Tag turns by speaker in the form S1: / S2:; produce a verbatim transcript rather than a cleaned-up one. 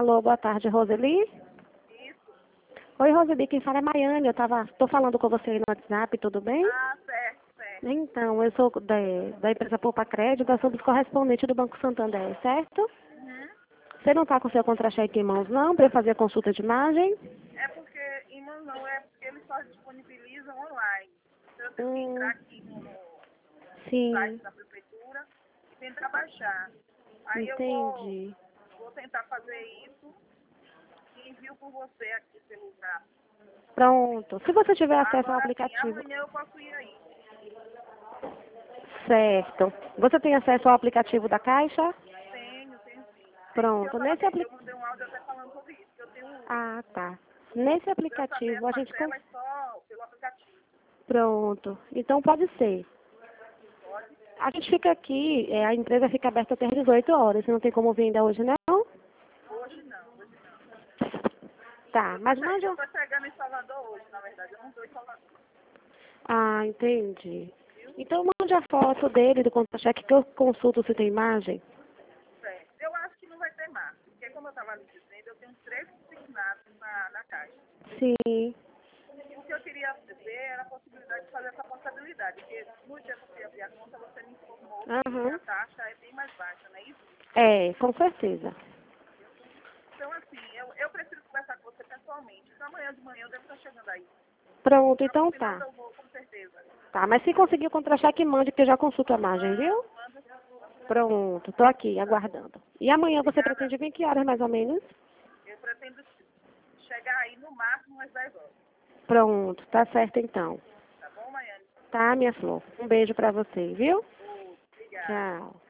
S1: Alô, boa tarde, Roseli?
S2: Isso.
S1: Oi, Roseli, quem fala é Maiane. Eu tava, tô falando com você aí no WhatsApp, tudo bem?
S2: Ah, certo, certo.
S1: Então, eu sou da, da empresa Poupa Crédito, nós somos correspondente do Banco Santander, certo?
S2: Uhum.
S1: Você não está com seu contra-cheque em mãos, não, para fazer a consulta de imagem?
S2: É porque, irmão, não é porque eles só disponibilizam online. Então eu tenho que entrar
S1: Hum,
S2: aqui no, no site
S1: sim,
S2: da prefeitura e tentar baixar. Aí eu vou,
S1: entendi.
S2: vou tentar fazer isso e envio por você aqui pelo zap.
S1: Pronto. Se você tiver acesso ao
S2: Agora sim,
S1: aplicativo,
S2: amanhã eu posso ir aí.
S1: certo. Você tem acesso ao aplicativo da Caixa?
S2: Tenho, tenho sim. É isso que eu
S1: Pronto.
S2: tava,
S1: Nesse
S2: eu
S1: aplicativo.
S2: mandei um áudio até falando sobre isso, que eu tenho um Uber.
S1: Ah, tá. Nesse
S2: Pra eu saber
S1: aplicativo
S2: as
S1: a gente. con-
S2: parcelas só pelo aplicativo.
S1: Pronto. Então pode ser.
S2: Pode?
S1: A gente fica aqui, é, a empresa fica aberta até às dezoito horas. Você não tem como vir ainda hoje, não?
S2: Hoje não, hoje não.
S1: Tá,
S2: Eu tô,
S1: mas
S2: che-
S1: mande.
S2: eu
S1: um-
S2: tô chegando em Salvador hoje, na verdade. Eu não tô em Salvador,
S1: Ah, entendi.
S2: viu?
S1: Então mande a foto dele, do contra-cheque, que eu consulto se tem imagem.
S2: Certo. Eu acho que não vai ter mais, porque como eu estava lhe dizendo, eu tenho três consignados na, na caixa.
S1: Sim.
S2: E o que eu queria ver era a possibilidade de fazer essa portabilidade, porque no dia que eu fui abrir a conta, você me informou que a
S1: Aham.
S2: taxa é bem mais baixa, não é isso?
S1: É, com certeza.
S2: Então, assim, eu, eu preciso conversar com você pessoalmente. Então, amanhã de manhã eu devo estar chegando aí.
S1: Pronto,
S2: Sábado
S1: então
S2: final
S1: tá.
S2: eu vou, com certeza.
S1: Tá, mas se conseguir o contra-cheque, mande, que eu já consulto a imagem, viu?
S2: Mando, mando sim, mando sim.
S1: Pronto, tô aqui,
S2: Tá bom.
S1: aguardando. E amanhã você
S2: Obrigada.
S1: pretende vir que horas, mais ou menos?
S2: Eu pretendo chegar aí no máximo às dez horas.
S1: Pronto, tá certo então.
S2: Tá bom, Maiane?
S1: Tá, minha flor? Um beijo pra você, viu?
S2: Outro. Obrigada.
S1: Tchau.